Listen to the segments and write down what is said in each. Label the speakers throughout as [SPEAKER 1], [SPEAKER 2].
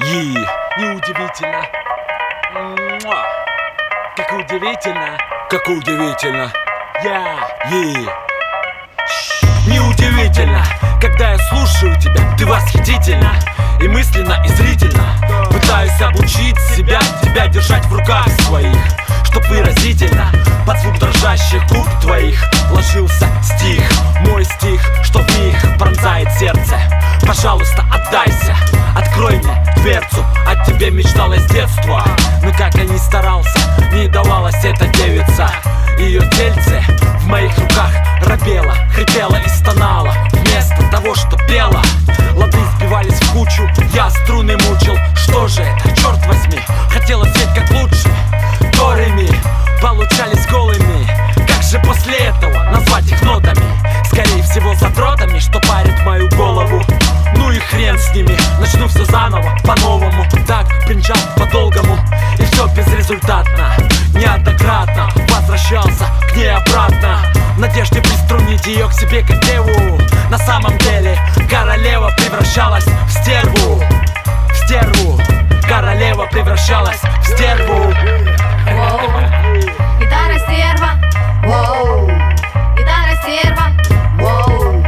[SPEAKER 1] Неудивительно. Как удивительно. Как удивительно. Неудивительно, когда я слушаю тебя, ты восхитительна. И мысленно, и зрительно пытаюсь обучить себя, тебя держать в руках своих, чтоб выразительно под звук дрожащих губ твоих ложился стих, мой стих, что вмиг пронзает сердце. Пожалуйста, отдайся, открой мне дверцу, от тебя мечталось детство. Но как я ни старался, не давалась эта девица. Ее тельце в моих руках робело, хрипело и стонало вместо того, что пела. Лады сбивались в кучу, я струны мучил. Что же это, черт возьми, хотелось ведь как лучше. До ре ми получались голыми. Как же после этого назвать их нотами? Скорее всего задротами, что парит мою голову. Ну и хрен с ними, начну все заново, по-новому. Так бренчал по-долгому, и все безрезультатно. Неоднократно возвращался к ней обратно, в надежде приструнить ее к себе как деву. На самом деле королева превращалась в стерву. В стерву. Королева превращалась в стерву.
[SPEAKER 2] Гитара стерва, воу. Гитара стерва, воу.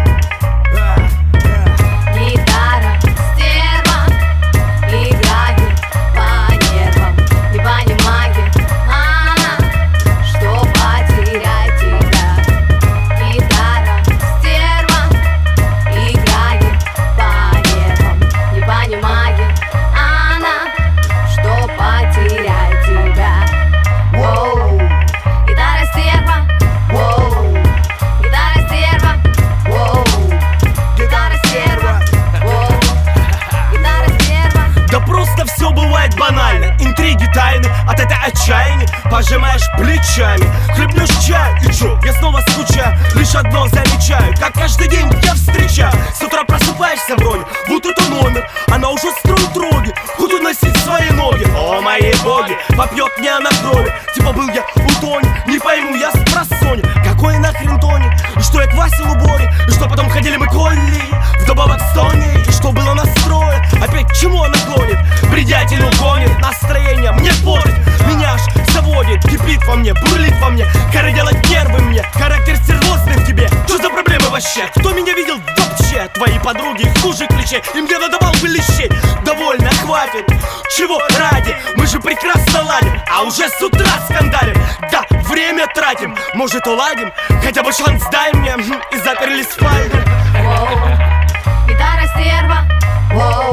[SPEAKER 2] Гитара стерва играет по нервам. Не понимает она, что потерять тебя. Гитара стерва играет по нервам. Не понимает она, что потерять тебя. Воу. Гитара стерва, воу. Гитара стерва, воу. Гитара стерва, воу. Гитара стерва.
[SPEAKER 3] Да просто все бывает банально. Интриги, тайны, от этой отчаяния пожимаешь плечами, хлебнешь чай, и чё, я снова скучаю. Лишь одно замечаю, как каждый день я встречаю. С утра просыпаешься вроде, вот это номер. Она уже строит роги, хоть уносить свои ноги. О, мои боги, попьет мне она крови. Типа был я у Тони, не пойму я спросонья. Какой нахрен Тони? И что я к Васе Луборе? И что потом ходили мы к Олли? Вдобавок с Тони, и что было настрое? Опять к чему она клонит? Бредятину гонит, настроение мне портит. Меня аж заводит, кипит во мне, бурлит во мне. Коры делать нервы мне, характер стервозный в тебе. Что за проблемы вообще? Кто меня видел вообще? Твои подруги хуже клещей, им я надавал бы лещей. Довольно, хватит, чего ради? Мы же прекрасно ладим, а уже с утра скандалим. Да, время тратим, может уладим? Хотя бы шанс дай мне, и заперлись в спальне.
[SPEAKER 2] Гитара стерва, воу.